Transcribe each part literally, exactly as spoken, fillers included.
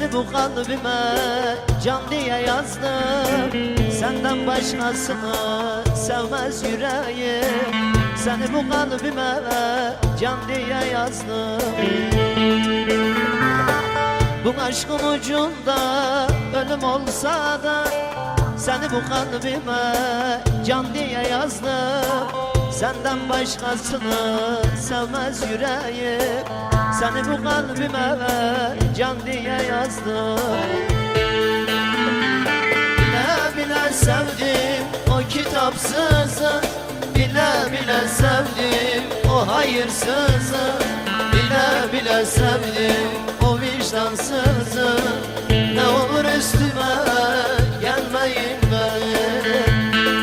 Seni bu kalbime can diye yazdım. Senden başkasını sevmez yüreğim. Seni bu kalbime can diye yazdım. Bu aşkın ucunda ölüm olsa da seni bu kalbime can diye yazdım. Senden başkasını sevmez yüreğim. Seni bu kalbime can diye yazdım. Bile bile sevdim o kitapsızı, bile bile sevdim o hayırsızı, bile bile sevdim o vicdansızı. Ne olur üstüme gelmeyin benim.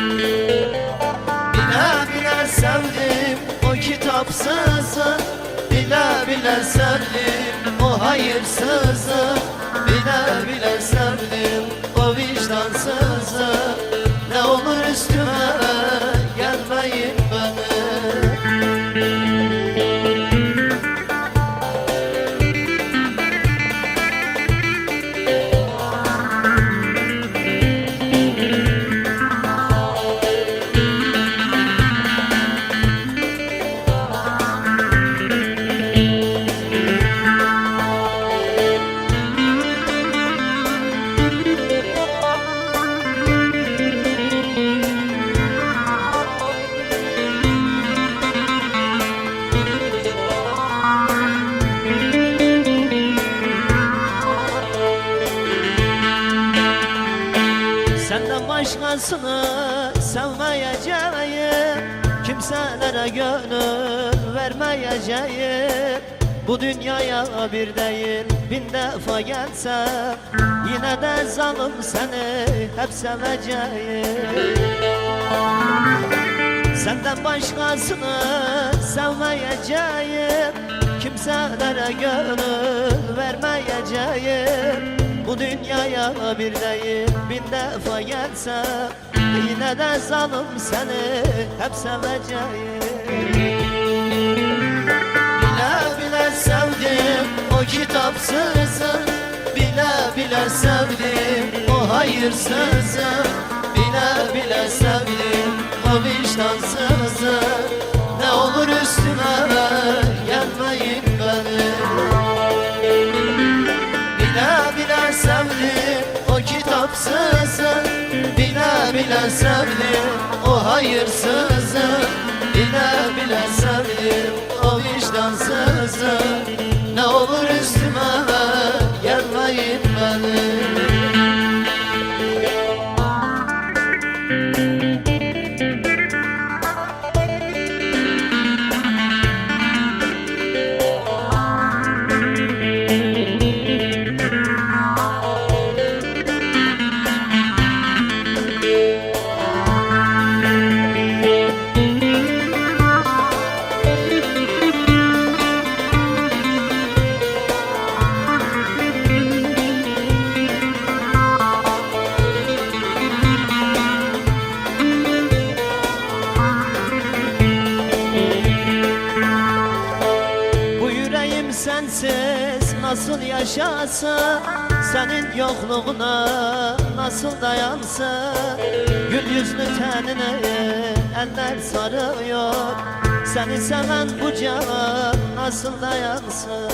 Bile bile sevdim o kitapsızı, bile bile sevdim o hayırsızı, bile bile sevdim o vicdansızı. Ne olur üstüme gelmeyin benim. Senden başkasını sevmeyeceğim, kimselere gönül vermeyeceğim. Bu dünyaya bir değil bin defa gelsem, yine de zalim seni hep seveceğim. Senden başkasını sevmeyeceğim, kimselere gönül vermeyeceğim. Bu dünyaya bir değil bin defa gelsem, yine de zalim seni hep seveceğim. Bile bile sevdim o kitapsızı, bile bile sevdim o hayırsızı, bile bile sevdim o vicdansızı. Ne olur üstüme gelmeyin benim. Bile bile sevdim o kitapsızı, bile bile sevdim o hayırsızı, bile bile sevdim o vicdansızı. Ne olur üstüme gelmeyin benim. Sensiz nasıl yaşasın, senin yokluğuna nasıl dayansın? Gül yüzlü tenine eller sarıyor, seni seven bu can nasıl dayansın?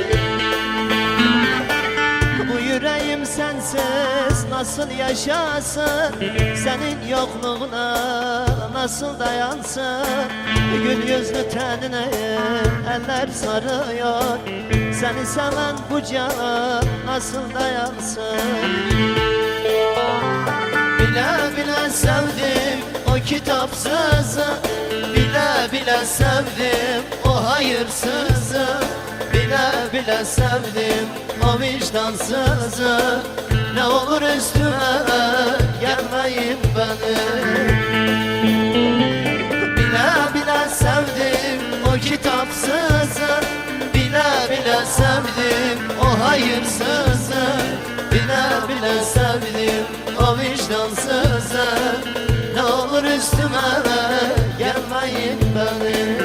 Bu yüreğim sensiz nasıl yaşasın, senin yokluğuna nasıl dayansın? Gül yüzlü tenine eller sarıyor, seni seven bu can nasıl dayansın? Bile bile sevdim o kitapsızı, bile bile sevdim o hayırsızı, bile bile sevdim o vicdansızı. Ne olur üstüme gelmeyin benim. Bile bile sevdim o kitapsızı, bile bile sevdim o hayırsızı, bile bile sevdim o vicdansızı. Ne olur üstüme gelmeyin benim.